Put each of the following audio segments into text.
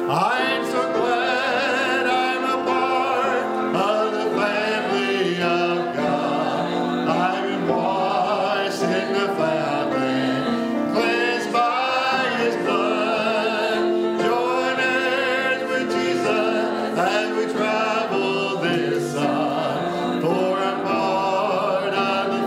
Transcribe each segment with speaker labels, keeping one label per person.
Speaker 1: I'm so glad I'm a part of the family of God. I've been washed in the fountain, cleansed by His blood. Join heirs with Jesus as we travel this side. For I'm part of the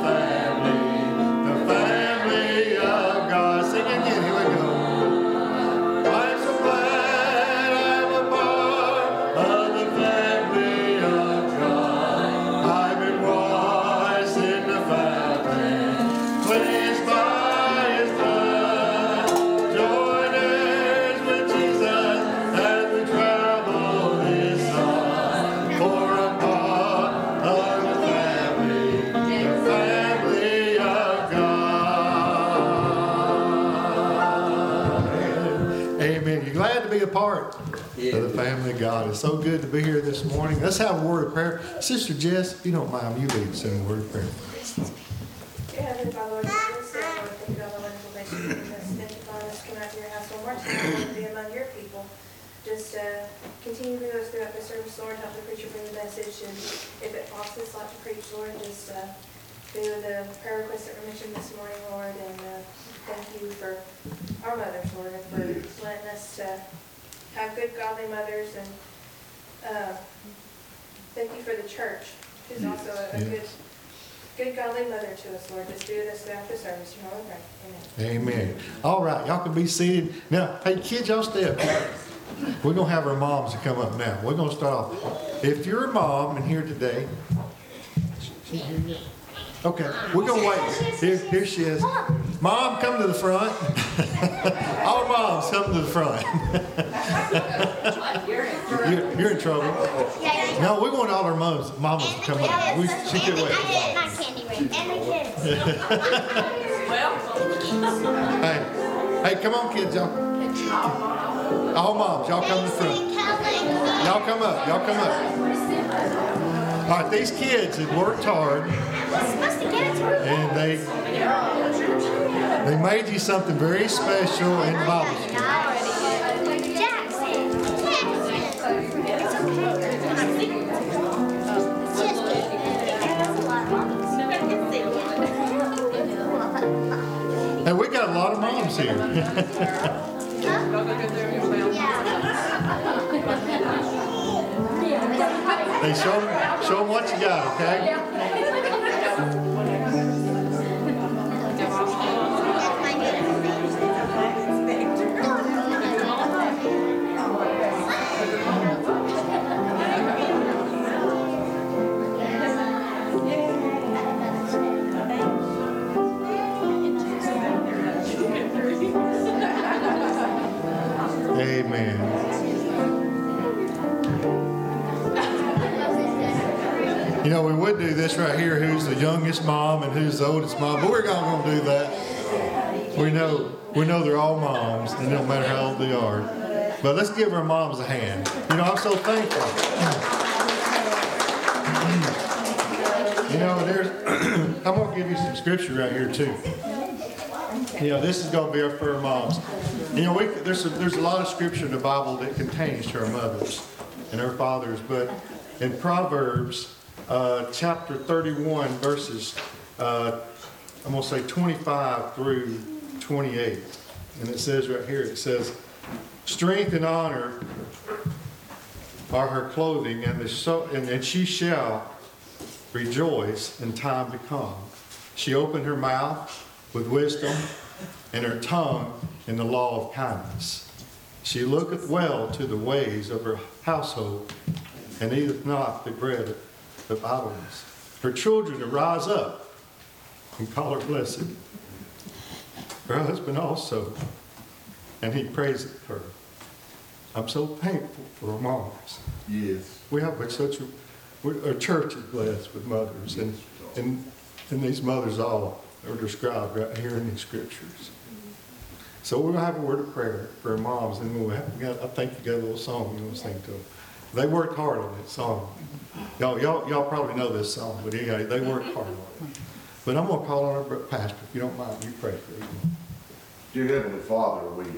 Speaker 1: family of God. Sing again, here we go. I'm so glad I'm a part of the family of God. I've been washed in the fountain, cleansed by His blood. Join heirs with Jesus as we travel this side. For I'm part of the family of God. Amen. You glad to be a part of the family of God? It's so good to be here this morning. Let's have a word of prayer. Sister Jess, if you don't mind, you lead us in a word of prayer.
Speaker 2: Dear Heavenly Father, Lord, thank you for all the wonderful things you've given us. Thank you for allowing us to come out to your house one more time and be among your people. Just continue to be with us throughout the service, Lord. Help the preacher bring the message. And if it falls this lot to preach, Lord, just be with the prayer requests that were mentioned this morning, Lord. And thank you for our mothers, Lord, and for letting us have good, godly mothers. And thank you for the church, who's also a good, godly mother to us, Lord. Just be with us throughout the service. In your holy name. Amen.
Speaker 1: Amen. All right, y'all can be seated. Now, hey, kids, y'all stay up. We're going to have our moms to come up now. We're going to start off. If you're a mom and here today, okay, we're going to wait. Here she is. Mom, come to the front. All moms, come to the front. You're in trouble. No, we want all our mamas to come up. She could wait. Hey, come on, kids, y'all. All moms, y'all come to the front. Y'all come up. All right, these kids have worked hard, and they made you something very special in Bible school. And we got a lot of moms here. Hey, show them what you got, okay? Amen. You know, we would do this right here, who's the youngest mom and who's the oldest mom, but we're not going to do that. We know they're all moms, and no matter how old they are. But let's give our moms a hand. You know, I'm so thankful. You know, I'm going to give you some scripture right here, too. You know, this is going to be for our moms. You know, there's a lot of scripture in the Bible that contains to our mothers and our fathers, but in Proverbs chapter 31, verses, I'm going to say 25 through 28, and it says right here, it says, strength and honor are her clothing, and she shall rejoice in time to come. She opened her mouth with wisdom, and her tongue in the law of kindness. She looketh well to the ways of her household, and eateth not the bread of idleness. Her children arise up and call her blessed. Her husband also, and he praiseth her. I'm so thankful for our mothers.
Speaker 3: Yes.
Speaker 1: We have our church is blessed with mothers, and these mothers all are described right here in these scriptures. So we're going to have a word of prayer for our moms, and I think you got a little song you want to sing to them. They worked hard on that song. Y'all probably know this song, but anyway, they worked hard on it. But I'm going to call on our pastor, if you don't mind, you pray for them.
Speaker 3: Dear Heavenly Father, we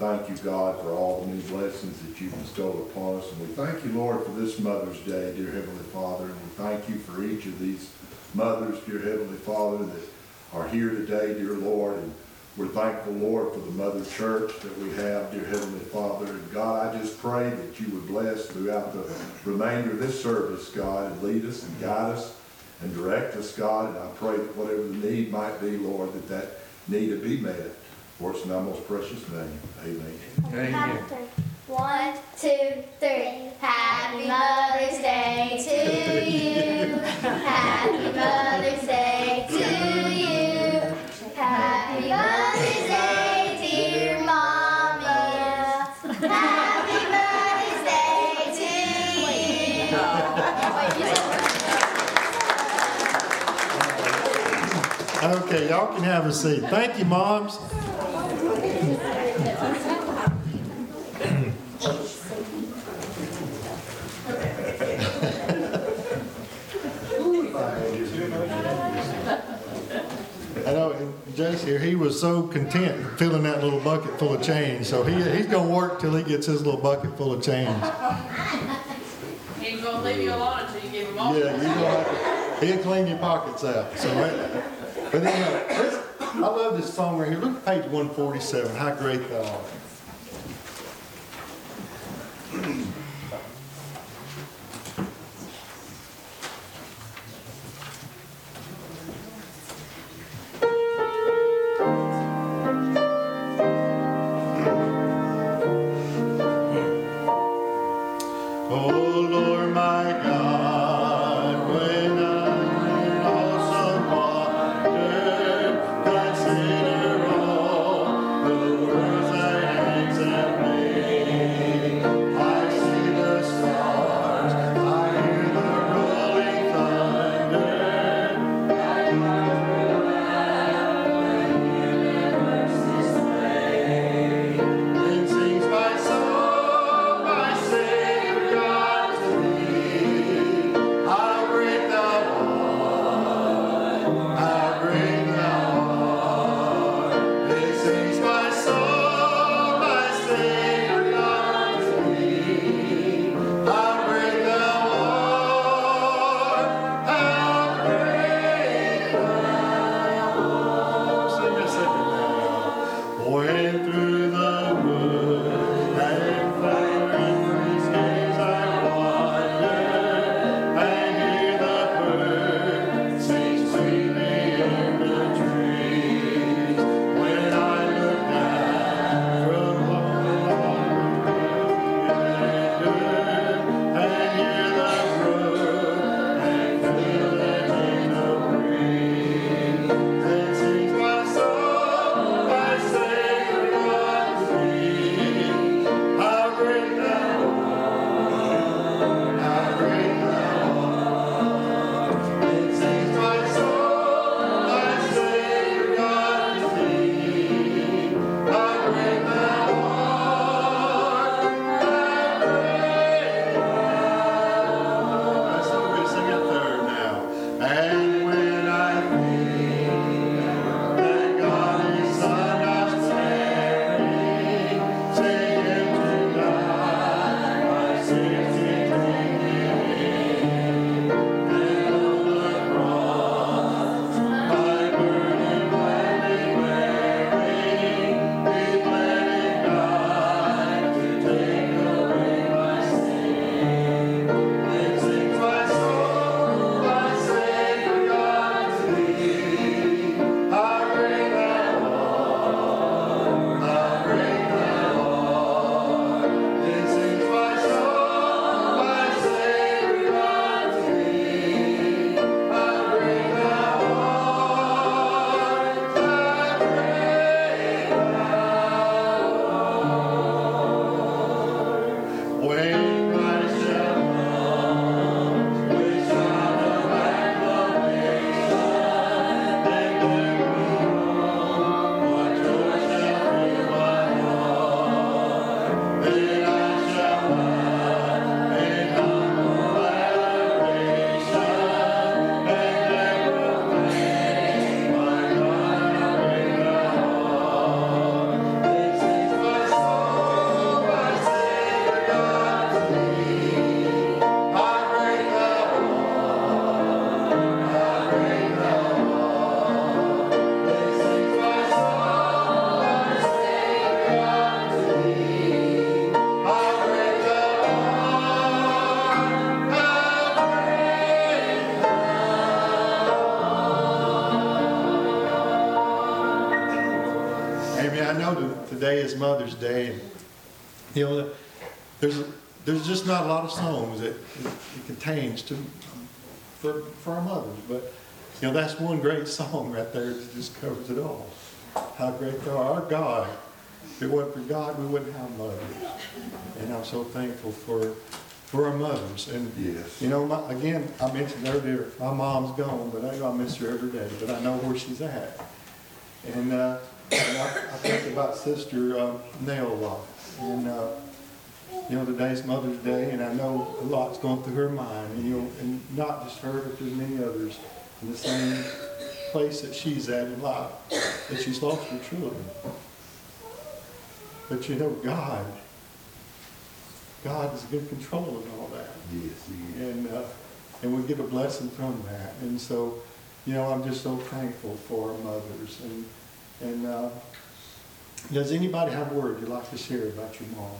Speaker 3: thank you, God, for all the new blessings that you've bestowed upon us. And we thank you, Lord, for this Mother's Day, dear Heavenly Father. And we thank you for each of these mothers, dear Heavenly Father, that are here today, dear Lord. And we're thankful, Lord, for the Mother Church that we have, dear Heavenly Father. And God, I just pray that you would bless throughout the remainder of this service, God, and lead us and guide us and direct us, God. And I pray that whatever the need might be, Lord, that need to be met. For it's in thy most precious name. Amen.
Speaker 4: Amen. 1, 2, 3. Happy Mother's Day to you. Happy Mother's Day to you. Happy Mother's Day, dear Mommy. Happy Mother's Day to you.
Speaker 1: Okay, y'all can have a seat. Thank you, moms. I know Jay's here. He was so content filling that little bucket full of change. So he's going to work till he gets his little bucket full of change.
Speaker 5: He ain't gonna leave you alone until you give him all.
Speaker 1: Yeah, you're going to he'll clean your pockets out. So, but anyway, I love this song right here. Look at page 147. How great thou art. Consider all the words I today is Mother's Day. And, you know, there's just not a lot of songs that it contains for our mothers. But, you know, that's one great song right there that just covers it all. How great they are. Our God. If it wasn't for God, we wouldn't have mothers. And I'm so thankful for our mothers. And,
Speaker 3: Yes.
Speaker 1: you know, again, I mentioned earlier, my mom's gone, but I miss her every day. But I know where she's at. And I think about Sister Nell a lot. And, you know, today's Mother's Day, and I know a lot's going through her mind. And, you know, and not just her, but there's many others in the same place that she's at in life, that she's lost her children. But you know, God is in control of all that.
Speaker 3: Yes, he is.
Speaker 1: And we get a blessing from that. And so, you know, I'm just so thankful for our mothers. And does anybody have a word you'd like to share about your mom?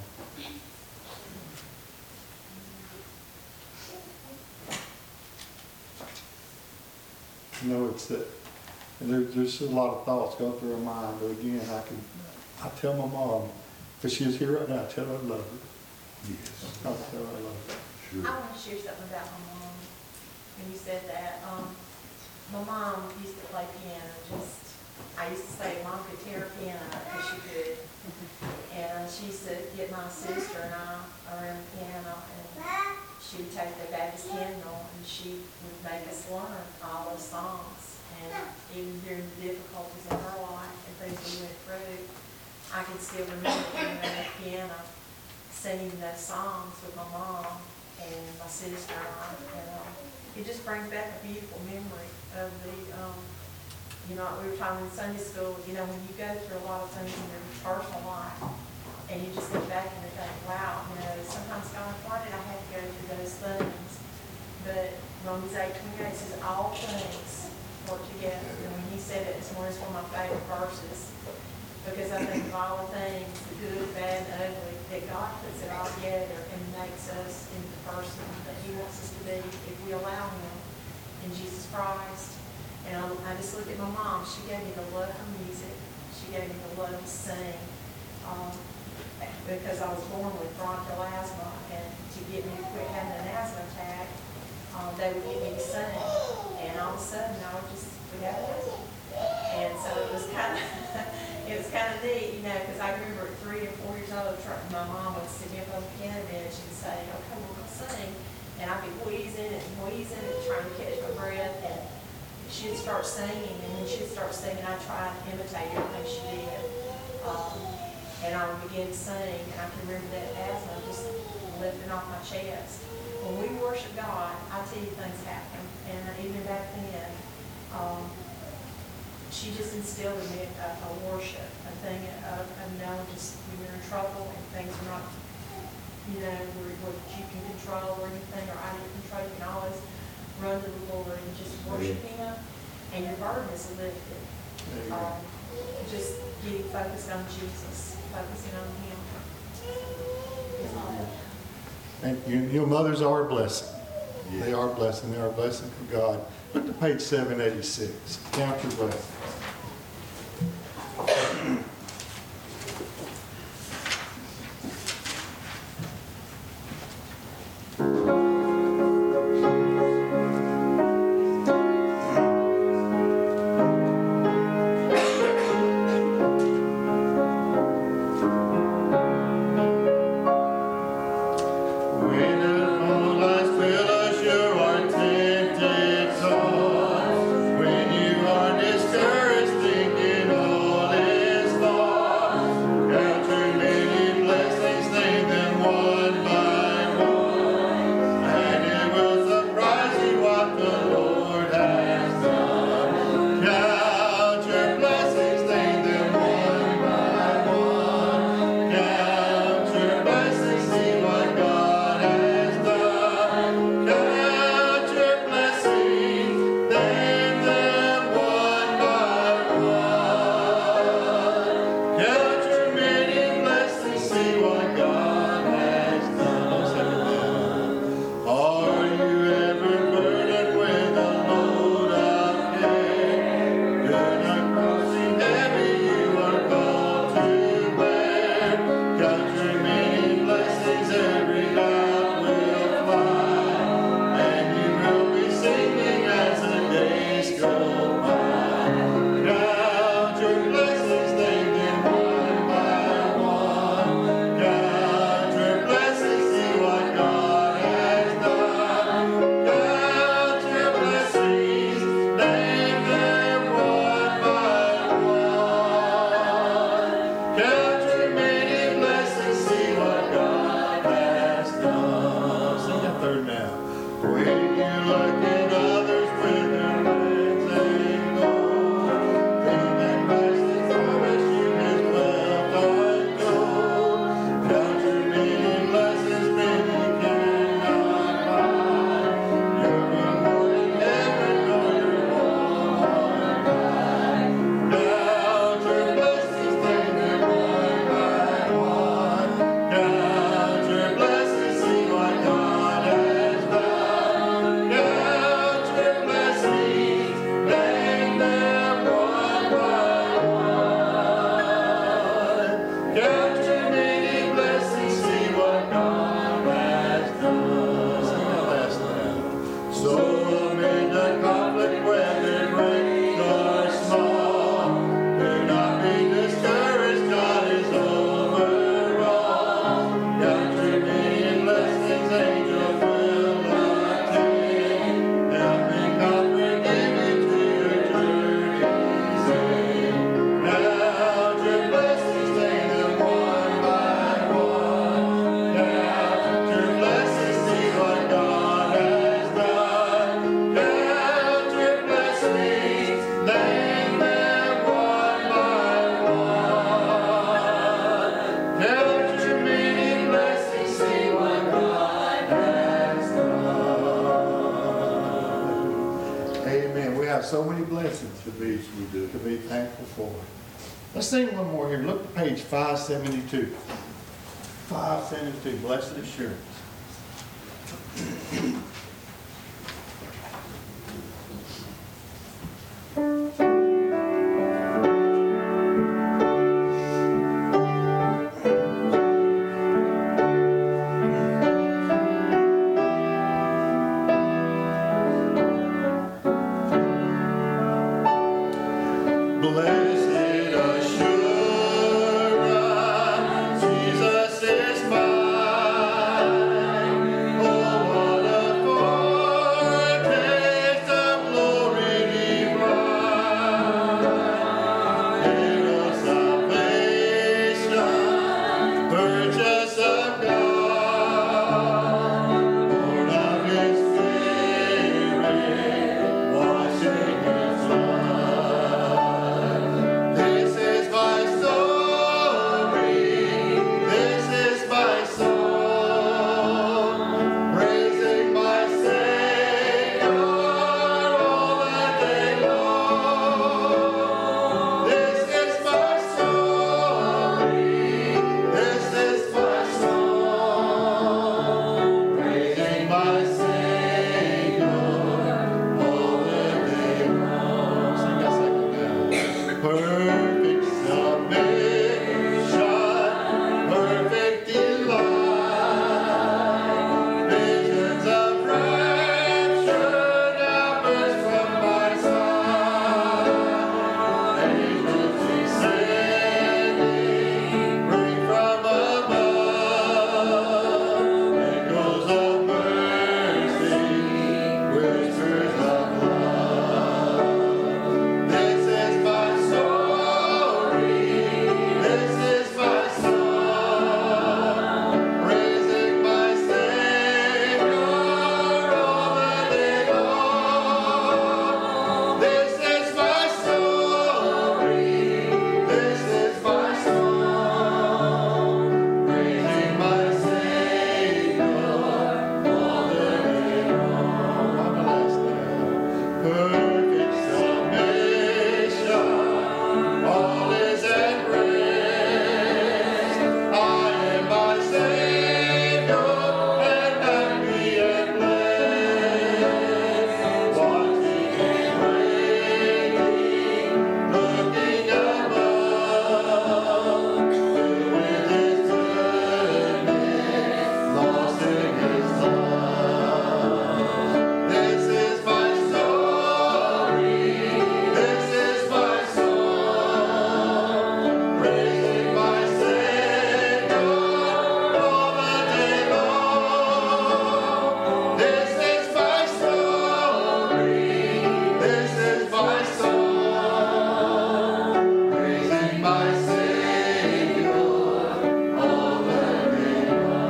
Speaker 1: You know, it's that there's a lot of thoughts going through her mind. But again, I tell my mom, because she's here right now, I tell her I love her.
Speaker 3: Yes.
Speaker 1: I'll tell her I love her.
Speaker 3: Sure.
Speaker 5: I want to share something about my mom. When you said that, my mom used to play piano. I used to say Mom could tear a piano because she could. And she used to get my sister and I around the piano, and she would take the Baptist hymnal and she would make us learn all those songs. And even during the difficulties in her life and things we went through, I can still remember being on the piano, singing those songs with my mom and my sister and I. And it just brings back a beautiful memory of the, you know, we were talking in Sunday school, you know, when you go through a lot of things in your personal life, and you just look back and you think, wow, you know, sometimes God, why did I have to go through those things? But Romans 8:28 says, all things work together. And when he said it, it's one of my favorite verses, because I think of all the things, the good, bad, and ugly, that God puts it all together and makes us into the person that he wants us to be if we allow him in Jesus Christ. And I just look at my mom. She gave me the love for music. She gave me the love to sing. Because I was born with bronchial asthma, and to get me to quit having an asthma attack, they would get me to sing. And all of a sudden, I would just have asthma. And so it was kind of neat, you know, because I remember at 3 or 4 years old, my mom would sit me up on the piano bench and say, okay, we're going to sing. And I'd be wheezing and trying to catch my breath. And she'd start singing, and when she'd start singing, I'd try to imitate everything she did. And I would begin to sing, and I can remember that asthma just lifting off my chest. When we worship God, I tell you, things happen. And even back then, she just instilled in me a worship, a thing of knowing just when you're in trouble and things are not, you know, what you can control or anything, or I didn't control, you can always run to the Lord and just worship him, and your burden is lifted. Just getting focused on Jesus, focusing on him.
Speaker 1: Thank you. Your mothers are a blessing.
Speaker 3: Yes.
Speaker 1: They are a blessing. They are a blessing from God. Look to page 786. Count your blessings.
Speaker 3: Heavy you are called to bear.
Speaker 1: got so many blessings to be thankful for. Let's sing one more here. Look at page 572. 572, Blessed Assurance. Blessed assurance, Jesus is mine. Oh, what a foretaste of glory divine. Heir of salvation, purchase of God, born of His Spirit, washed in His blood. This is my story, this is my song, praising my Savior all the day long. This is my story, this is my song, praising my Savior all the day long. Sing that second now. Perfect salvation, perfect delight, visions of rapture now burst from my sight. Angels descending, bring from above, echoes of mercy, whispers of love. This is my story, this is my song, praising my Savior all the day long. This is my story, this is my song, praising my Savior all the day long. One last time. Perfect salvation, all is at rest. I am my Savior, and happy and blessed. Watching and waiting, looking above, filled with His goodness, lost in His love. This is my story, this is my song, praising my Savior all the day long. This is my story, this is my song, praising my Savior all the day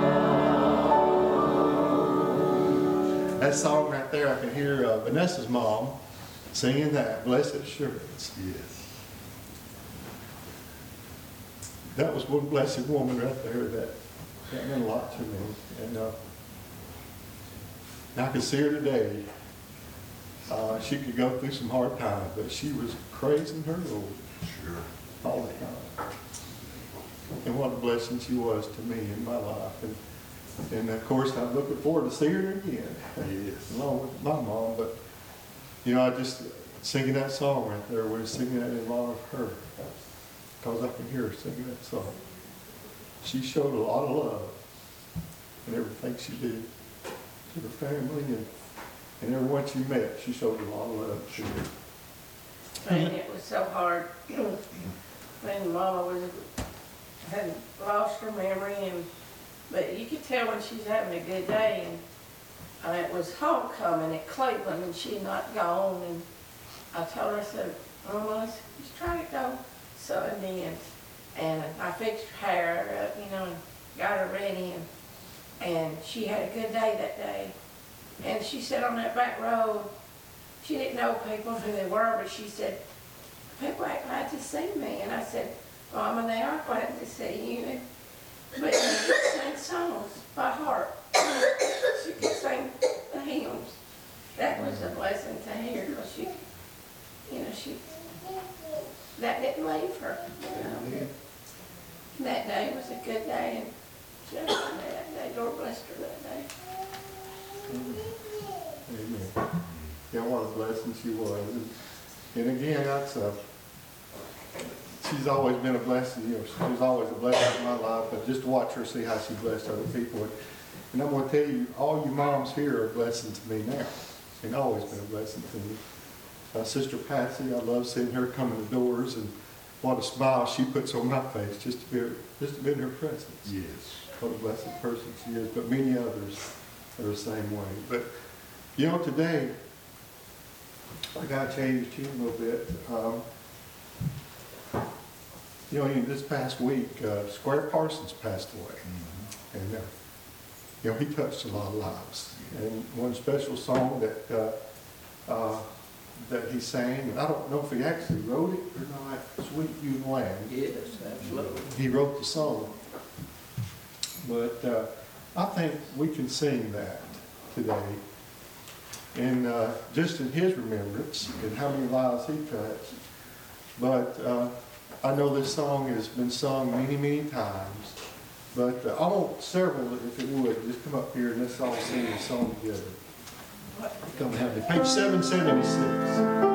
Speaker 1: long. That song right there, I can hear Vanessa's mom singing that, Blessed Assurance.
Speaker 3: Yes.
Speaker 1: That was one blessed woman right there that meant a lot to me. And I could see her today. She could go through some hard times, but she was praising her Lord
Speaker 3: Sure.
Speaker 1: all the time. And what a blessing she was to me in my life. And of course, I'm looking forward to seeing her again,
Speaker 3: Yes.
Speaker 1: along with my mom. But, you know, I just singing that song right there, we're singing that in honor of her, because I can hear her singing that song. She showed a lot of love in everything she did to her family and everyone she met. She showed a lot of love to her.
Speaker 6: And it was so hard when Mama had lost her memory, but you could tell when she's having a good day. And it was homecoming at Cleveland, and she had not gone. And I told her, I said, Mama, let's try to go Sunday. And I fixed her hair up, you know, and got her ready. And she had a good day that day. And she sat on that back road. She didn't know people who they were, but she said, people act glad to see me. And I said, Mama, they are glad to see you. But she could sing songs by heart. She could sing the hymns. That was a blessing to hear, because that Lord blessed her that day.
Speaker 1: Amen. Yeah, what a blessing she was. And again, she's always been a blessing, you know, she was always a blessing in my life, but just to watch her see how she blessed other people. And I'm going to tell you, all you moms here are a blessing to me now, and always been a blessing to me. Sister Patsy, I love seeing her come in the doors, and what a smile she puts on my face just to be in her presence.
Speaker 3: Yes.
Speaker 1: What a blessed person she is, but many others are the same way. But, you know, today, I got to change the tune a little bit. You know, this past week, Square Parsons passed away.
Speaker 3: Mm-hmm.
Speaker 1: And, you know, he touched a lot of lives. And one special song that he sang, and I don't know if he actually wrote it or not, Sweet You Land.
Speaker 6: Yes, absolutely.
Speaker 1: He wrote the song. But I think we can sing that today. And just in his remembrance and how many lives he touched. But I know this song has been sung many, many times. But I want several, if it would, just come up here and let's all sing this song together. Come have me. Page 776.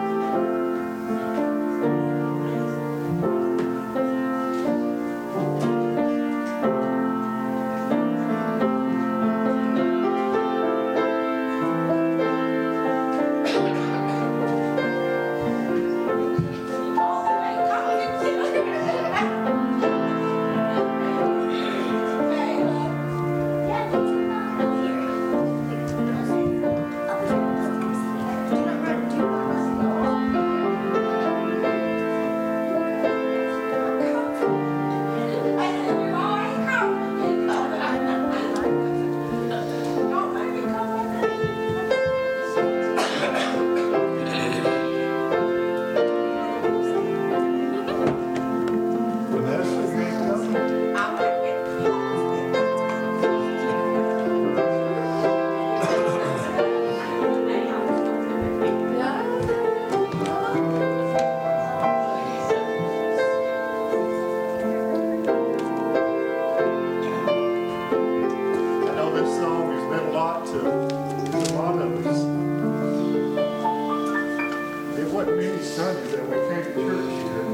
Speaker 1: Sunday that we came to church here,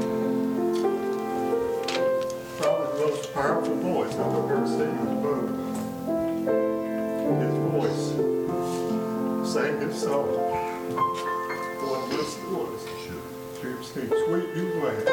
Speaker 1: probably the most powerful voice I've ever seen in the book. His voice sang his song. What a blessed voice. To him sing, Sweet You Land.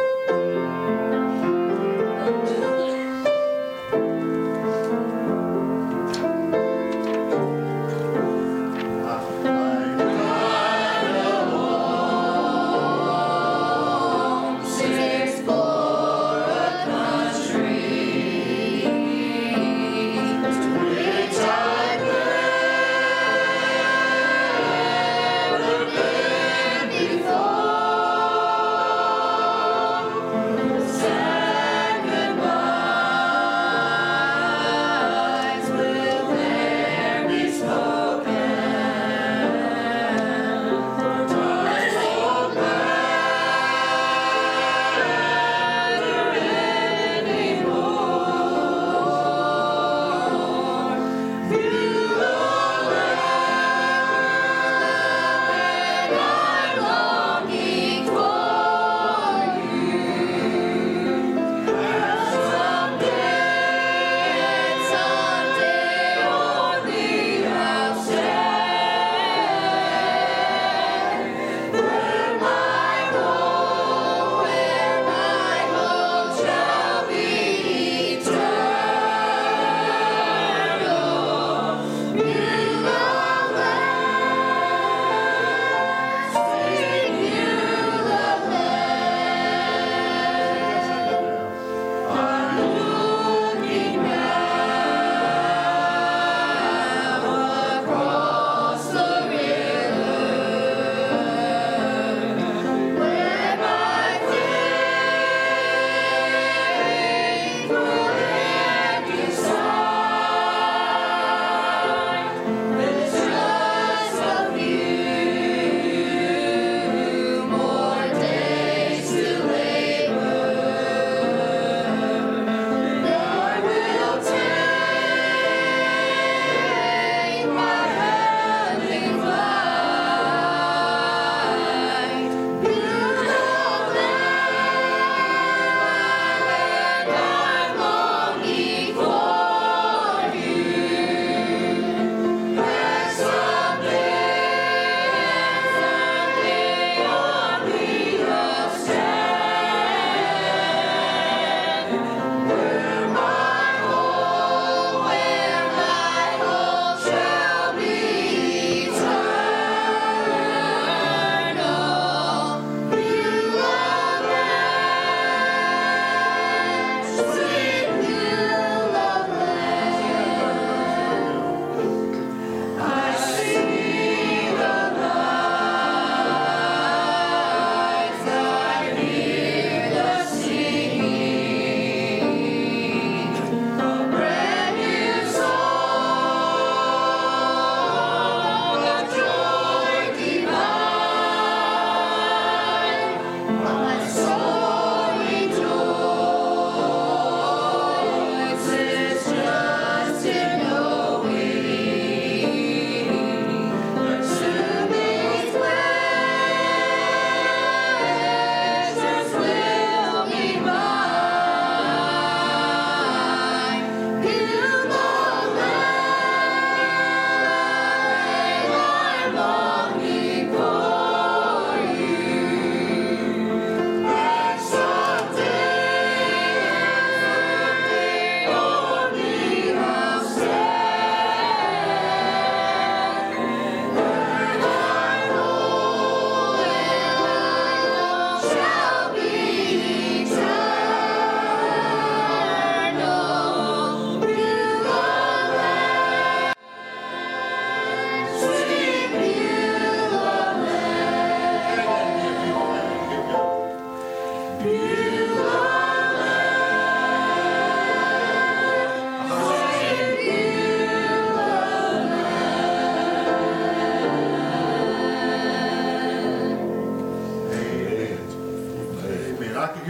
Speaker 4: Before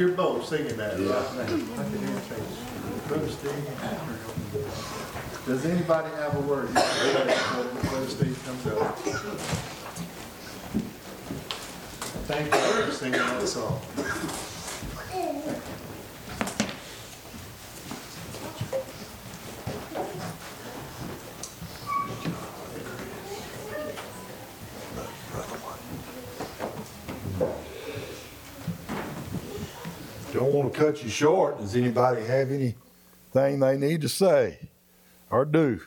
Speaker 1: hear both singing that right now. I can hear it too. Brother Steve. Does anybody have a word? Brother Steve comes up. Thank you for singing that song.
Speaker 7: Don't want to cut you short. Does anybody have anything they need to say or do?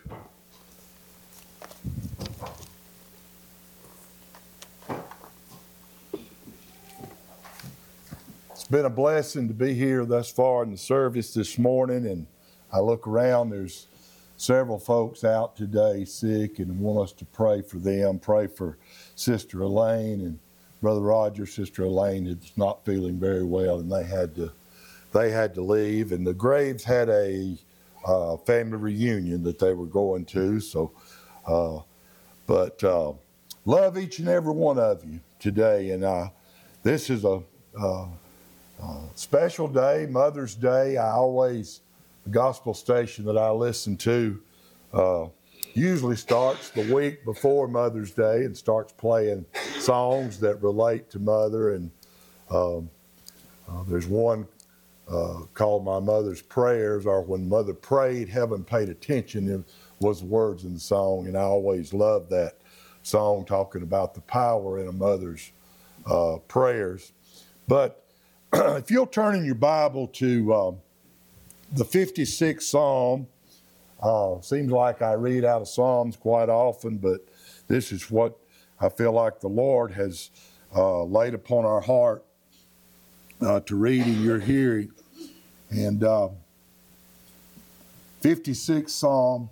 Speaker 7: It's been a blessing to be here thus far in the service this morning, and I look around, there's several folks out today sick and want us to pray for them, pray for Sister Elaine and Brother Roger. Sister Elaine is not feeling very well, and they had to leave. And the Graves had a family reunion that they were going to. So, but love each and every one of you today. And this is a special day, Mother's Day. The gospel station that I listen to usually starts the week before Mother's Day and starts playing songs that relate to Mother. And there's one called My Mother's Prayers, or When Mother Prayed, Heaven Paid Attention. It was the words in the song, and I always loved that song, talking about the power in a mother's prayers. But if you'll turn in your Bible to the 56th Psalm. Seems like I read out of Psalms quite often, but this is what I feel like the Lord has laid upon our heart to read in your hearing. And 56th Psalm.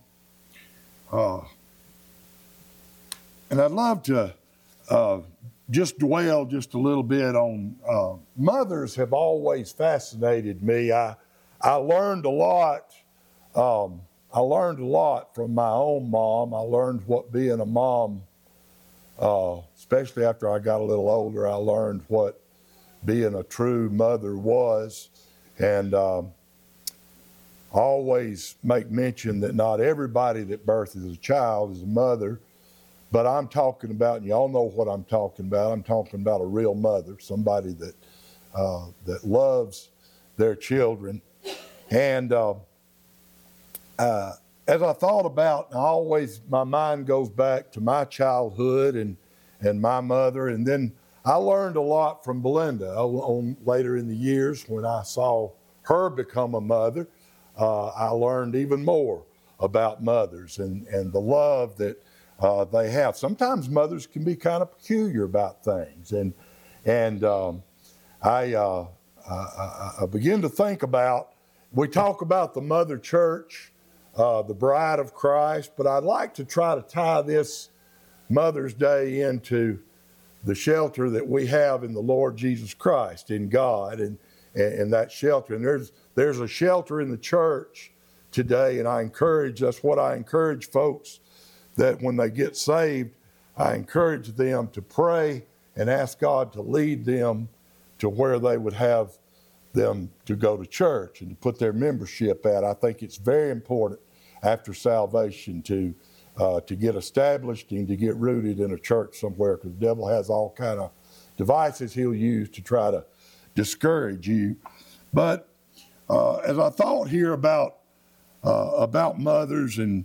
Speaker 7: And I'd love to just dwell just a little bit on mothers have always fascinated me. I learned a lot. I learned a lot from my own mom. I learned what being a mom, especially after I got a little older, I learned what being a true mother was. And I always make mention that not everybody that births a child is a mother, but I'm talking about, and y'all know what I'm talking about, I'm talking about a real mother, somebody that loves their children. And as I thought about, my mind goes back to my childhood and my mother. And then I learned a lot from Belinda later in the years when I saw her become a mother. I learned even more about mothers and the love that they have. Sometimes mothers can be kind of peculiar about things. And I begin to think about, we talk about the mother church, the bride of Christ, but I'd like to try to tie this Mother's Day into the shelter that we have in the Lord Jesus Christ, in God, and that shelter. And there's a shelter in the church today, and that's what I encourage folks, that when they get saved, I encourage them to pray and ask God to lead them to where they would have them to go to church and to put their membership at. I think it's very important after salvation to get established and to get rooted in a church somewhere, because the devil has all kind of devices he'll use to try to discourage you. But as I thought here about mothers and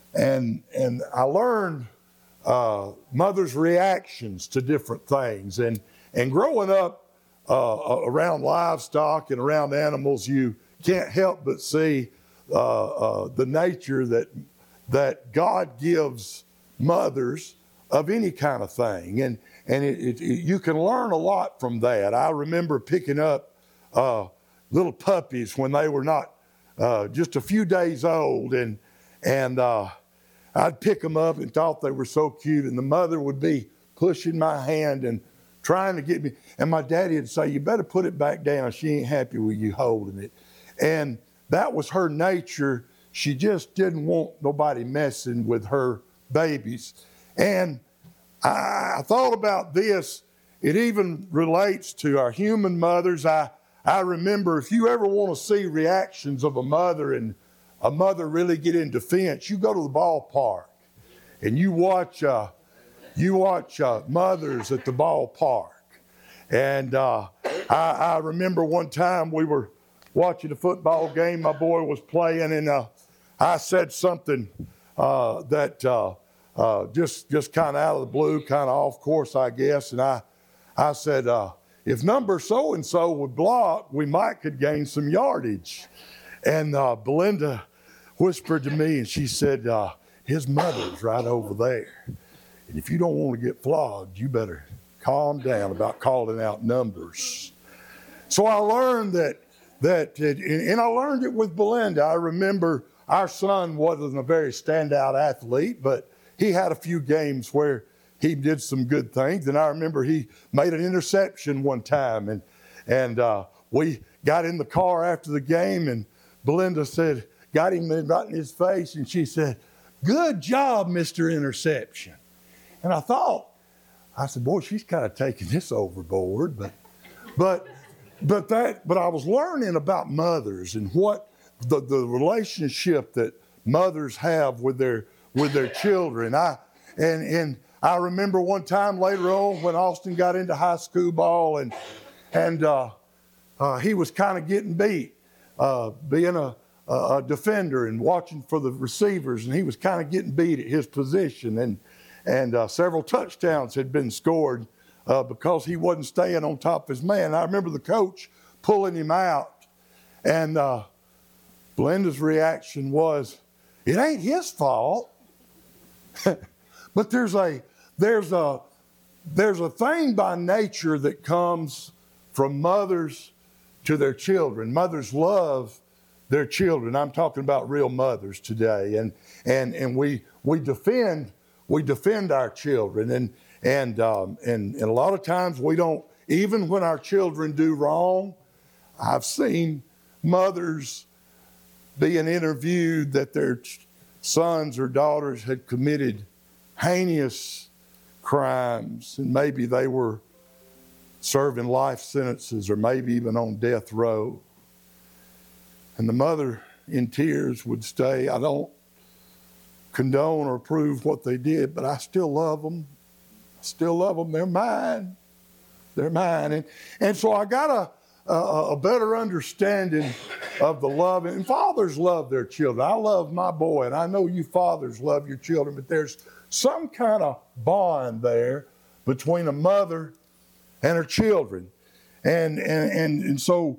Speaker 7: I learned mothers' reactions to different things, and growing up around livestock and around animals, you can't help but see the nature that God gives mothers of any kind of thing, and you can learn a lot from that. I remember picking up little puppies when they were not just a few days old, and I'd pick them up and thought they were so cute, and the mother would be pushing my hand and trying to get me, and my daddy would say, "You better put it back down. She ain't happy with you holding it." And that was her nature. She just didn't want nobody messing with her babies. And I thought about this. It even relates to our human mothers. I I remember if you ever want to see reactions of a mother and a mother really get in defense, you go to the ballpark and you watch mothers at the ballpark. And I remember one time we were watching a football game, my boy was playing, and I said something that just kind of out of the blue, kind of off course, I guess. And I said, if number so-and-so would block, we might could gain some yardage. And Belinda whispered to me, and she said, his mother's right over there. And if you don't want to get flogged, you better calm down about calling out numbers. So I learned that and I learned it with Belinda. I remember our son wasn't a very standout athlete, but he had a few games where he did some good things. And I remember he made an interception one time, and we got in the car after the game, and Belinda said, got him right in his face, and she said, "Good job, Mr. Interception." And I said, boy, she's kind of taking this overboard, but I was learning about mothers and what the relationship that mothers have with their children. And I remember one time later on when Austin got into high school ball and he was kind of getting beat, being a defender and watching for the receivers, and he was kind of getting beat at his position, and several touchdowns had been scored because he wasn't staying on top of his man. I remember the coach pulling him out, and Belinda's reaction was, "It ain't his fault." But there's a thing by nature that comes from mothers to their children. Mothers love their children. I'm talking about real mothers today, and we defend our children, and a lot of times we don't. Even when our children do wrong, I've seen mothers being interviewed that their sons or daughters had committed heinous crimes, and maybe they were serving life sentences or maybe even on death row. And the mother in tears would say, "I don't condone or approve what they did, but I still love them. I still love them. They're mine. They're mine." And so I got a better understanding of the love. And fathers love their children. I love my boy, and I know you fathers love your children, but there's some kind of bond there between a mother and her children. And so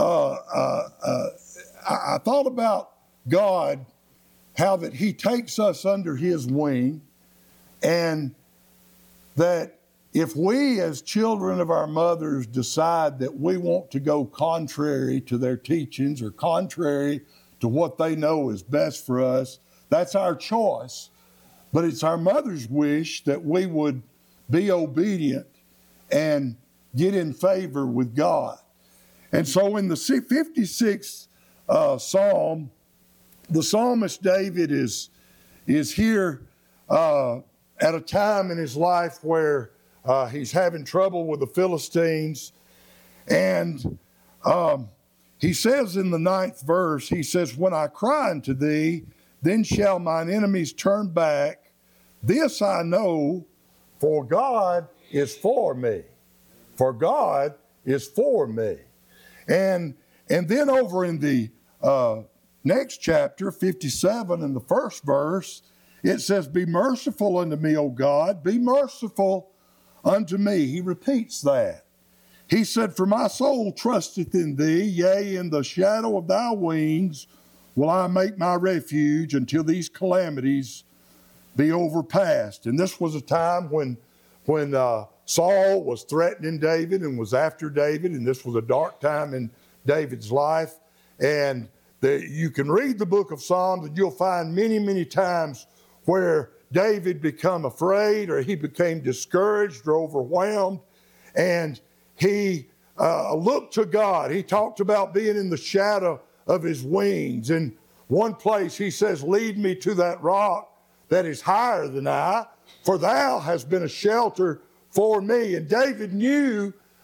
Speaker 7: I thought about God, how that he takes us under his wing, and that if we as children of our mothers decide that we want to go contrary to their teachings or contrary to what they know is best for us, that's our choice. But it's our mother's wish that we would be obedient and get in favor with God. And so in the 56th Psalm, the psalmist David is here at a time in his life where he's having trouble with the Philistines. And he says in the 9th verse, he says, "When I cry unto thee, then shall mine enemies turn back. This I know, for God is for me." For God is for me. And then over in the next chapter, 57, in the 1st verse, it says, "Be merciful unto me, O God, be merciful unto me." He repeats that. He said, "For my soul trusteth in thee, yea, in the shadow of thy wings will I make my refuge until these calamities be overpassed." And this was a time when Saul was threatening David and was after David, and this was a dark time in David's life. And you can read the book of Psalms, and you'll find many, many times where David became afraid, or he became discouraged or overwhelmed, and he looked to God. He talked about being in the shadow of his wings. In one place he says, "Lead me to that rock that is higher than I, for thou hast been a shelter for me." And David knew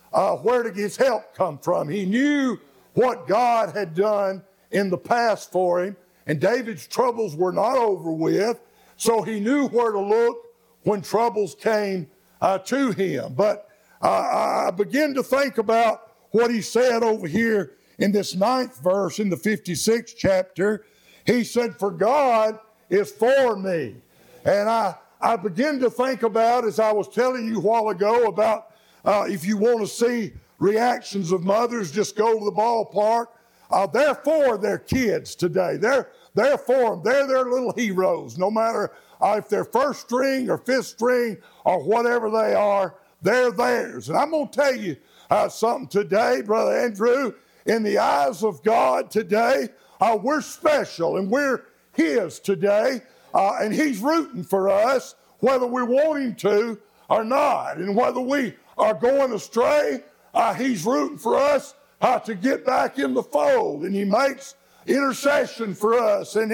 Speaker 7: where did his help come from. He knew what God had done in the past for him, and David's troubles were not over with, so he knew where to look when troubles came to him. But I begin to think about what he said over here in this 9th verse in the 56th chapter. He said, "For God is for me." And I begin to think about, as I was telling you a while ago, about if you want to see reactions of mothers, just go to the ballpark. They're for their kids today. They're for them. They're their little heroes. No matter if they're first string or fifth string or whatever they are, they're theirs. And I'm going to tell you something today, Brother Andrew. In the eyes of God today, we're special and we're His today. And He's rooting for us, whether we want Him to or not. And whether we are going astray, He's rooting for us to get back in the fold. And He makes intercession for us. And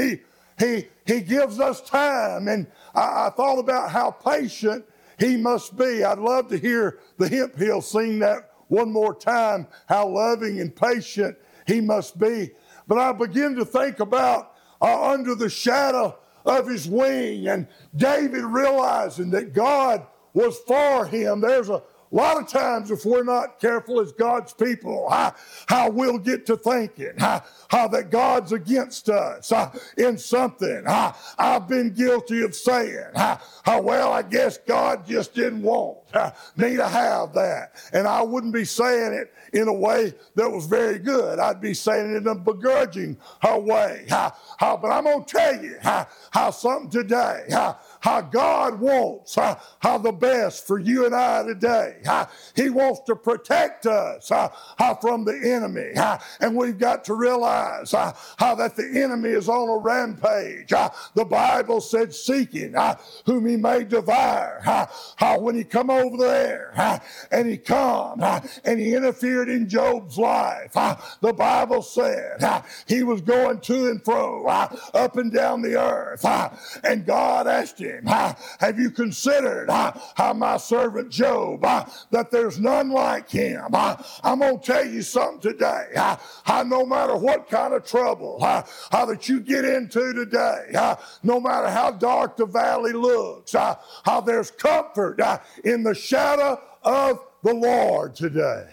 Speaker 7: He gives us time. And I thought about how patient He must be. I'd love to hear the Hemp Hill sing that one more time, how loving and patient He must be. But I begin to think about under the shadow of His wing, and David realizing that God was for him. There's a lot of times, if we're not careful as God's people, how we'll get to thinking how that God's against us in something. I've been guilty of saying, well, I guess God just didn't want me to have that. And I wouldn't be saying it in a way that was very good. I'd be saying it in a begrudging way. But I'm going to tell you how something today, how God wants how the best for you and I today. He wants to protect us from the enemy. And we've got to realize how that the enemy is on a rampage. The Bible said, seeking whom he may devour. How when he come over there and he come and he interfered in Job's life, the Bible said he was going to and fro up and down the earth. And God asked him, have you considered how my servant Job, that there's none like him? I'm going to tell you something today. No matter what kind of trouble how that you get into today, no matter how dark the valley looks, how there's comfort in the shadow of the Lord today.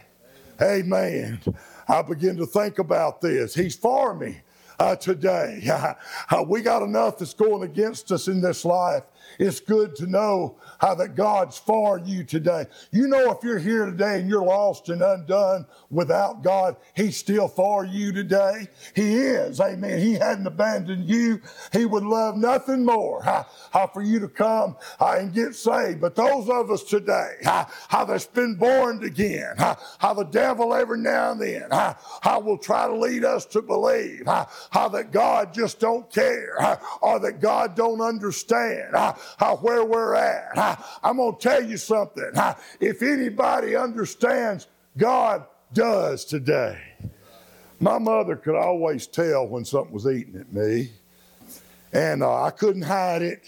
Speaker 7: Amen. I begin to think about this. He's for me today. We got enough that's going against us in this life. It's good to know how that God's for you today. You know, if you're here today and you're lost and undone without God, He's still for you today. He is. Amen. He hadn't abandoned you. He would love nothing more for you to come and get saved. But those of us today, how that's been born again, how the devil every now and then, how will try to lead us to believe how that God just don't care or that God don't understand where we're at. I'm going to tell you something. If anybody understands, God does today. My mother could always tell when something was eating at me, and I couldn't hide it.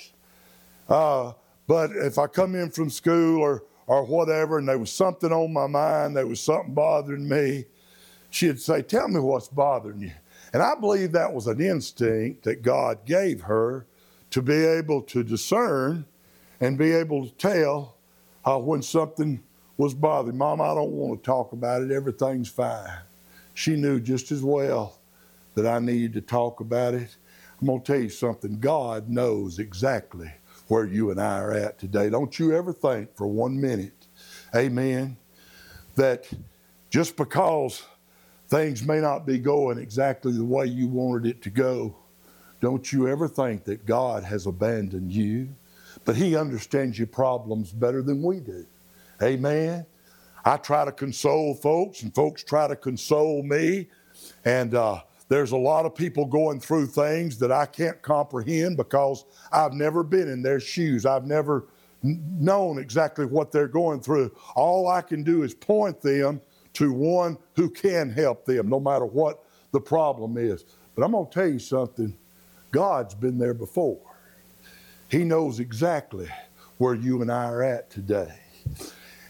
Speaker 7: But if I come in from school or whatever, and there was something on my mind, there was something bothering me, she'd say, "Tell me what's bothering you." And I believe that was an instinct that God gave her to be able to discern and be able to tell when something was bothering. Mom, I don't want to talk about it. Everything's fine. She knew just as well that I needed to talk about it. I'm going to tell you something. God knows exactly where you and I are at today. Don't you ever think for 1 minute, amen, that just because things may not be going exactly the way you wanted it to go, don't you ever think that God has abandoned you. But He understands your problems better than we do. Amen. I try to console folks, and folks try to console me. And there's a lot of people going through things that I can't comprehend because I've never been in their shoes. I've never known exactly what they're going through. All I can do is point them to one who can help them, no matter what the problem is. But I'm going to tell you something. God's been there before. He knows exactly where you and I are at today.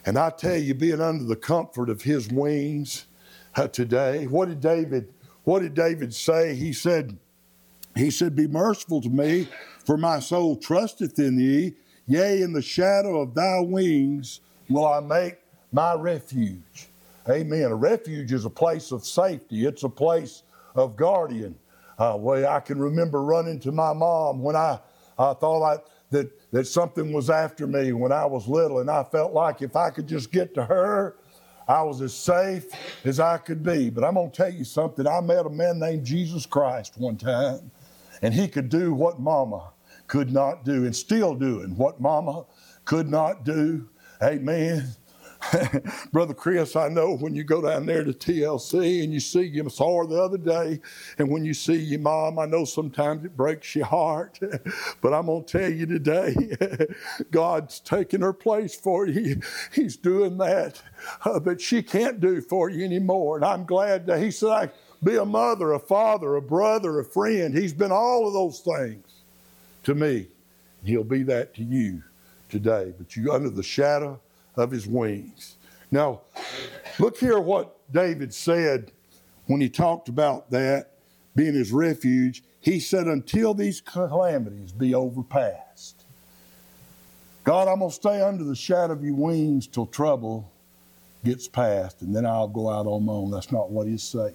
Speaker 7: And I tell you, being under the comfort of his wings today, what did David say? He said, be merciful to me, for my soul trusteth in thee. Yea, in the shadow of thy wings will I make my refuge. Amen. A refuge is a place of safety. It's a place of guardian. Where I can remember running to my mom when I thought that something was after me when I was little, and I felt like if I could just get to her, I was as safe as I could be. But I'm going to tell you something. I met a man named Jesus Christ one time, and he could do what Mama could not do, and still doing what Mama could not do. Amen. Brother Chris, I know when you go down there to TLC and you see your, saw her the other day, and when you see your mom, I know sometimes it breaks your heart. But I'm going to tell you today, God's taking her place for you. He's doing that she can't do for you anymore. And I'm glad that he said, I be a mother, a father, a brother, a friend. He's been all of those things to me. He'll be that to you today. But you under the shadow of his wings. Now, look here what David said when he talked about that being his refuge. He said, until these calamities be overpassed. God, I'm going to stay under the shadow of your wings till trouble gets past, and then I'll go out on my own. That's not what he's saying.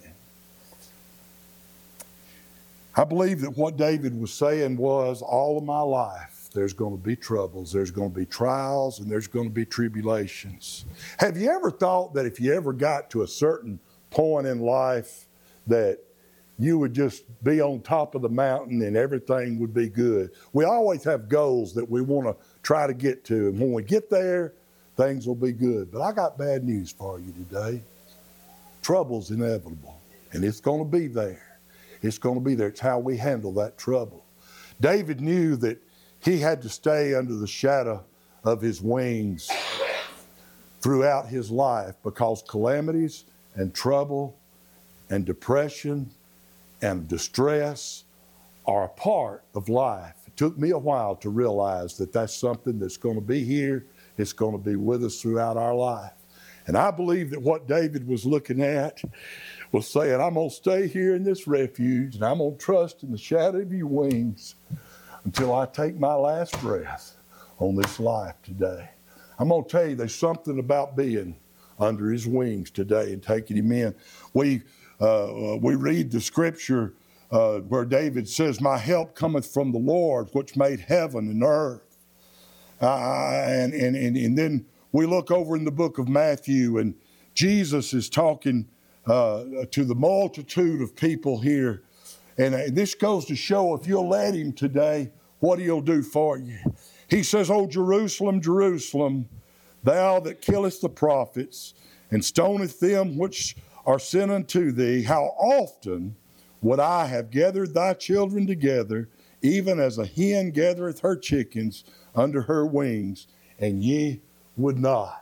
Speaker 7: I believe that what David was saying was, all of my life, there's going to be troubles, there's going to be trials, and there's going to be tribulations. Have you ever thought that if you ever got to a certain point in life that you would just be on top of the mountain and everything would be good? We always have goals that we want to try to get to, and when we get there, things will be good. But I got bad news for you today. Trouble's inevitable, and it's going to be there. It's going to be there. It's how we handle that trouble. David knew that he had to stay under the shadow of his wings throughout his life, because calamities and trouble and depression and distress are a part of life. It took me a while to realize that that's something that's going to be here. It's going to be with us throughout our life. And I believe that what David was looking at was saying, I'm going to stay here in this refuge, and I'm going to trust in the shadow of your wings until I take my last breath on this life today. I'm going to tell you, there's something about being under his wings today and taking him in. We read the scripture where David says, my help cometh from the Lord, which made heaven and earth. And then we look over in the book of Matthew, and Jesus is talking to the multitude of people here. And this goes to show, if you'll let him today, what he'll do for you. He says, O Jerusalem, Jerusalem, thou that killest the prophets and stonest them which are sent unto thee, how often would I have gathered thy children together, even as a hen gathereth her chickens under her wings, and ye would not.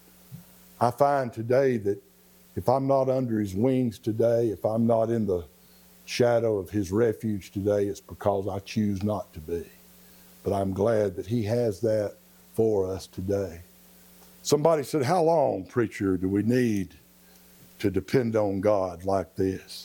Speaker 7: I find today that if I'm not under his wings today, if I'm not in the shadow of his refuge today, it's because I choose not to be. But I'm glad that he has that for us today. Somebody said, how long, preacher, do we need to depend on God like this?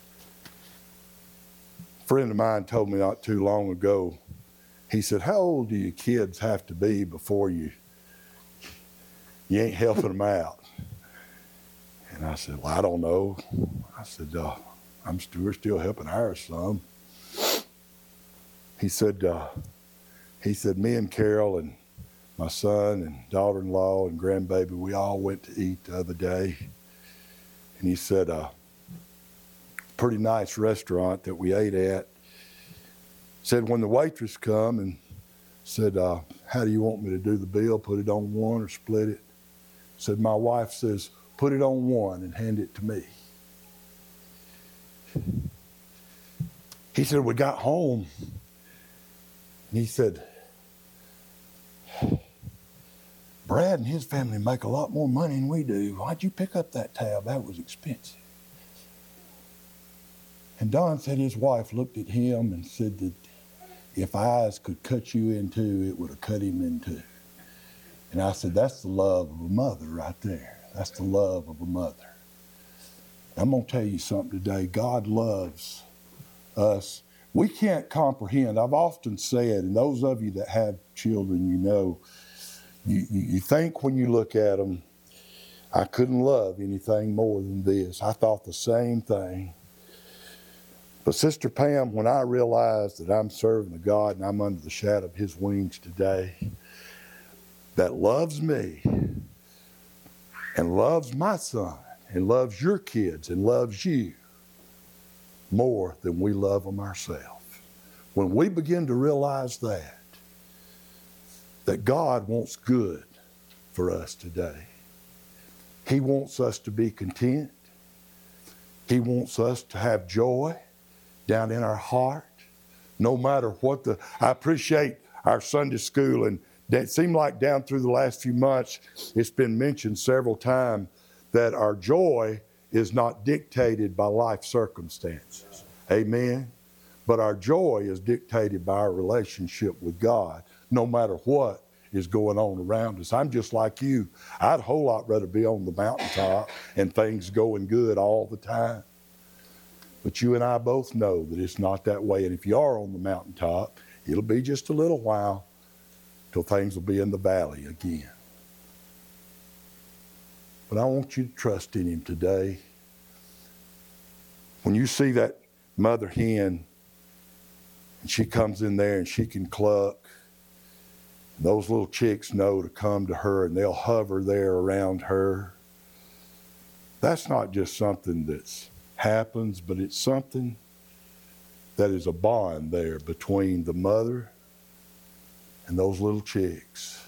Speaker 7: A friend of mine told me not too long ago, he said, how old do your kids have to be before you ain't helping them out? And I said, well, I don't know. I said, we're still helping ours some. He said, me and Carol and my son and daughter-in-law and grandbaby, we all went to eat the other day. And he said, pretty nice restaurant that we ate at. Said when the waitress come and said, how do you want me to do the bill? Put it on one or split it? Said, my wife says, put it on one and hand it to me. He said, we got home, and he said, Brad and his family make a lot more money than we do. Why'd you pick up that tab? That was expensive. And Don said his wife looked at him and said that if eyes could cut you in two, it would have cut him in two. And I said, that's the love of a mother right there. That's the love of a mother. I'm going to tell you something today. God loves us. We can't comprehend. I've often said, and those of you that have children, you know, you think when you look at them, I couldn't love anything more than this. I thought the same thing. But Sister Pam, when I realized that I'm serving a God and I'm under the shadow of His wings today, that loves me and loves my son and loves your kids and loves you more than we love them ourselves. When we begin to realize that God wants good for us today. He wants us to be content. He wants us to have joy down in our heart, no matter what I appreciate our Sunday school, and it seemed like down through the last few months, it's been mentioned several times that our joy is not dictated by life circumstances. Amen? But our joy is dictated by our relationship with God, no matter what is going on around us. I'm just like you. I'd a whole lot rather be on the mountaintop and things going good all the time. But you and I both know that it's not that way. And if you are on the mountaintop, it'll be just a little while till things will be in the valley again. But I want you to trust in Him today. When you see that mother hen, and she comes in there and she can cluck, those little chicks know to come to her and they'll hover there around her. That's not just something that happens, but it's something that is a bond there between the mother and those little chicks.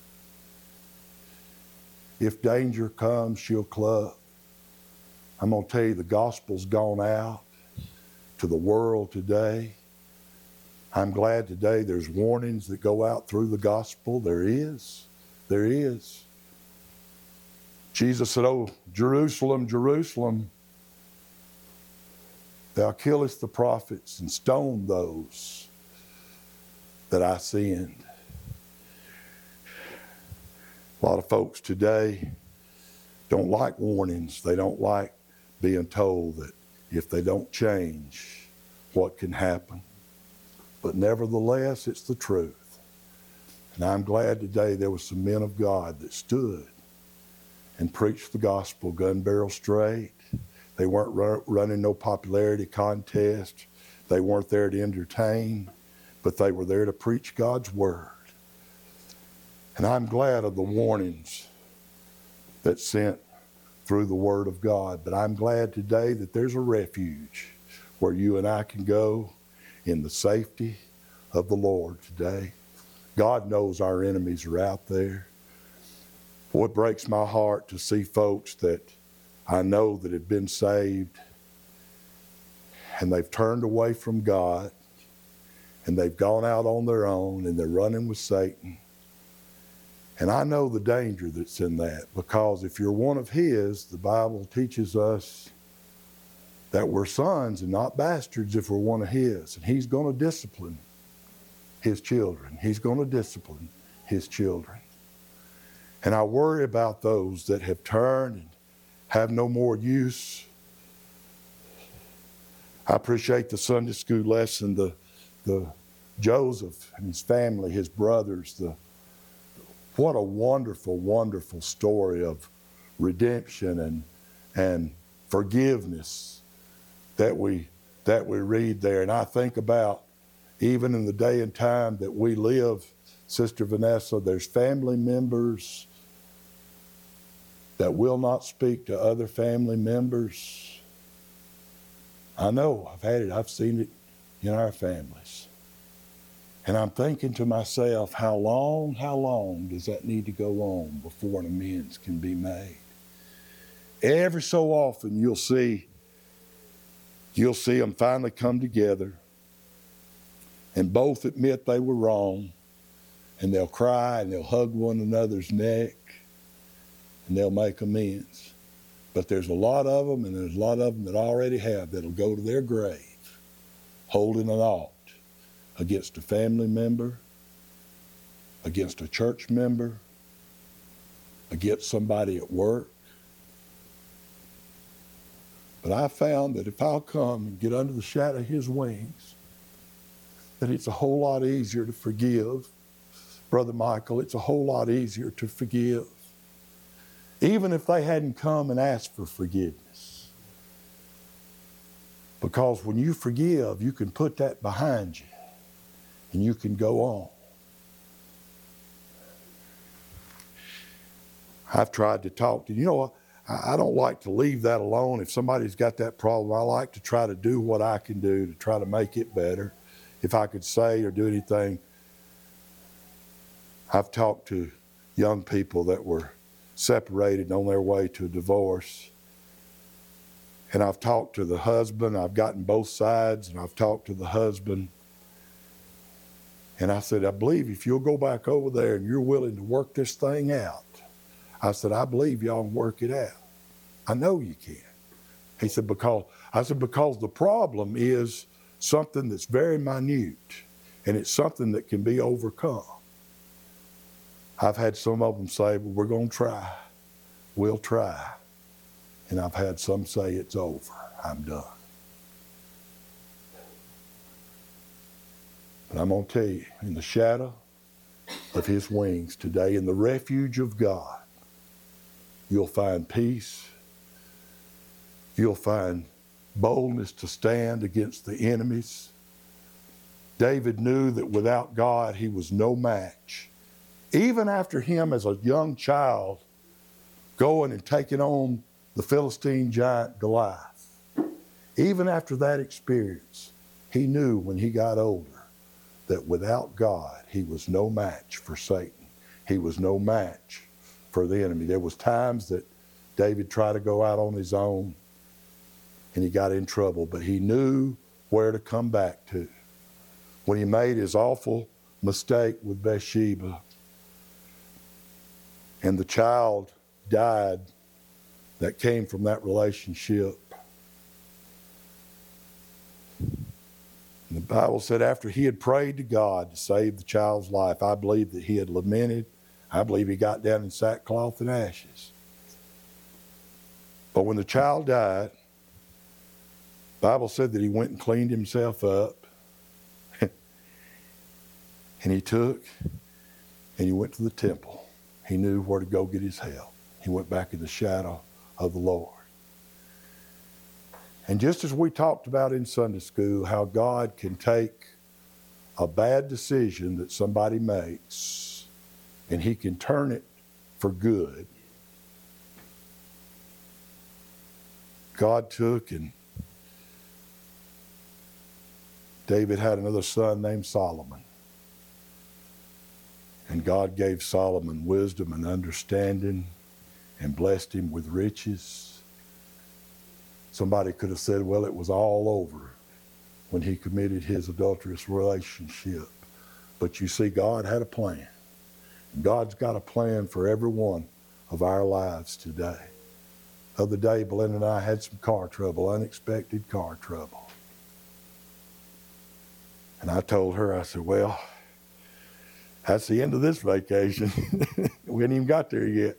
Speaker 7: If danger comes, she'll cluck. I'm going to tell you, the gospel's gone out to the world today. I'm glad today there's warnings that go out through the gospel. There is. There is. Jesus said, "Oh, Jerusalem, Jerusalem, thou killest the prophets and stone those that I send." A lot of folks today don't like warnings. They don't like being told that if they don't change, what can happen. But nevertheless, it's the truth. And I'm glad today there were some men of God that stood and preached the gospel gun barrel straight. They weren't running no popularity contest. They weren't there to entertain, but they were there to preach God's word. And I'm glad of the warnings that's sent through the word of God. But I'm glad today that there's a refuge where you and I can go in the safety of the Lord today. God knows our enemies are out there. Boy, it breaks my heart to see folks that I know that have been saved and they've turned away from God and they've gone out on their own and they're running with Satan. And I know the danger that's in that, because if you're one of His, the Bible teaches us that we're sons and not bastards if we're one of His. And He's going to discipline His children. He's going to discipline His children. And I worry about those that have turned and have no more use. I appreciate the Sunday school lesson, the Joseph and his family, his brothers, what a wonderful, wonderful story of redemption and forgiveness that we read there. And I think about, even in the day and time that we live, Sister Vanessa, there's family members that will not speak to other family members. I know, I've had it, I've seen it in our families. And I'm thinking to myself, how long does that need to go on before an amends can be made? Every so often you'll see them finally come together and both admit they were wrong, and they'll cry and they'll hug one another's neck and they'll make amends. But there's a lot of them, and there's a lot of them that already have, that'll go to their grave holding an ought against a family member, against a church member, against somebody at work. But I found that if I'll come and get under the shadow of his wings, that it's a whole lot easier to forgive. Brother Michael, it's a whole lot easier to forgive. Even if they hadn't come and asked for forgiveness. Because when you forgive, you can put that behind you and you can go on. I've tried to talk to, I don't like to leave that alone. If somebody's got that problem, I like to try to do what I can do to try to make it better. If I could say or do anything, I've talked to young people that were separated on their way to a divorce. And I've talked to the husband. I've gotten both sides, and I've talked to the husband. And I said, I believe if you'll go back over there and you're willing to work this thing out, I said, I believe y'all can work it out. I know you can. He said, because the problem is something that's very minute, and it's something that can be overcome. I've had some of them say, well, we're going to try. We'll try. And I've had some say, it's over. I'm done. But I'm going to tell you, in the shadow of his wings today, in the refuge of God, you'll find peace. You'll find boldness to stand against the enemies. David knew that without God, he was no match. Even after him as a young child going and taking on the Philistine giant Goliath, even after that experience, he knew when he got older that without God, he was no match for Satan. He was no match for the enemy. There was times that David tried to go out on his own and he got in trouble, but he knew where to come back to. When he made his awful mistake with Bathsheba and the child died that came from that relationship, and the Bible said after he had prayed to God to save the child's life, I believe that he had lamented. I believe he got down in sackcloth and ashes. But when the child died, the Bible said that he went and cleaned himself up. And he took and he went to the temple. He knew where to go get his help. He went back in the shadow of the Lord. And just as we talked about in Sunday school, how God can take a bad decision that somebody makes and he can turn it for good. God took, and David had another son named Solomon. And God gave Solomon wisdom and understanding and blessed him with riches. Somebody could have said, well, it was all over when he committed his adulterous relationship. But you see, God had a plan. God's got a plan for every one of our lives today. The other day, Belinda and I had some car trouble, unexpected car trouble. And I told her, I said, well, that's the end of this vacation. We hadn't even got there yet.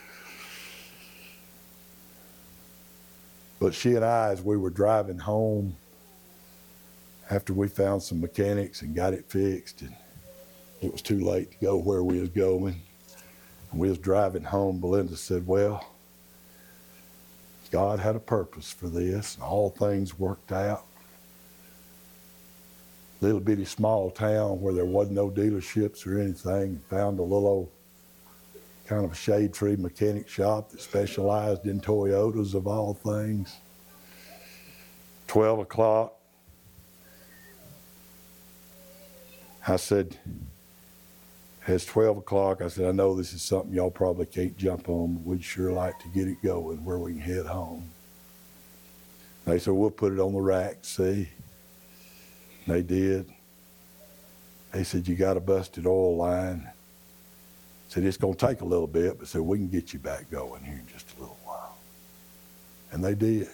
Speaker 7: But she and I, as we were driving home, after we found some mechanics and got it fixed, and it was too late to go where we was going, and we was driving home, Belinda said, well, God had a purpose for this, and all things worked out. Little bitty small town where there wasn't no dealerships or anything, found a little old kind of a shade tree mechanic shop that specialized in Toyotas of all things. 12 o'clock. I said, it's 12 o'clock. I said, I know this is something y'all probably can't jump on, but we'd sure like to get it going where we can head home. They said, we'll put it on the rack, see? They did. They said, you got a busted oil line. Said, it's going to take a little bit, but said, we can get you back going here in just a little while. And they did.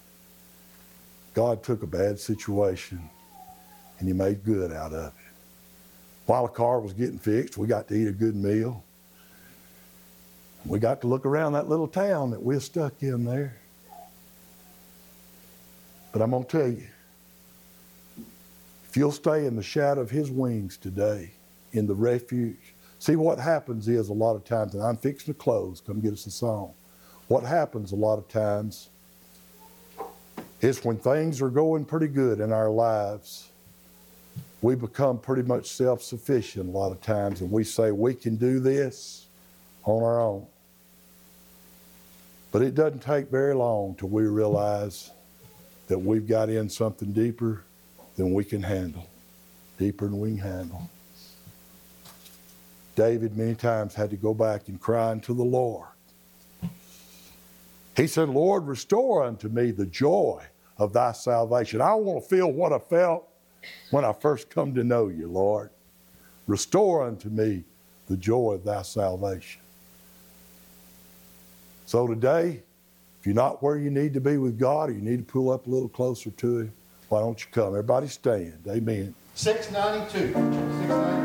Speaker 7: God took a bad situation and he made good out of it. While the car was getting fixed, we got to eat a good meal. We got to look around that little town that we're stuck in there. But I'm going to tell you, if you'll stay in the shadow of his wings today, in the refuge. See, what happens is a lot of times, and I'm fixing to close, come get us a song. What happens a lot of times is when things are going pretty good in our lives, we become pretty much self-sufficient a lot of times, and we say we can do this on our own. But it doesn't take very long till we realize that we've got in something deeper than we can handle, deeper than we can handle. David many times had to go back and cry unto the Lord. He said, Lord, restore unto me the joy of thy salvation. I want to feel what I felt when I first come to know you, Lord. Restore unto me the joy of thy salvation. So today, if you're not where you need to be with God, or you need to pull up a little closer to him, why don't you come? Everybody stand. Amen.
Speaker 1: 692. 692.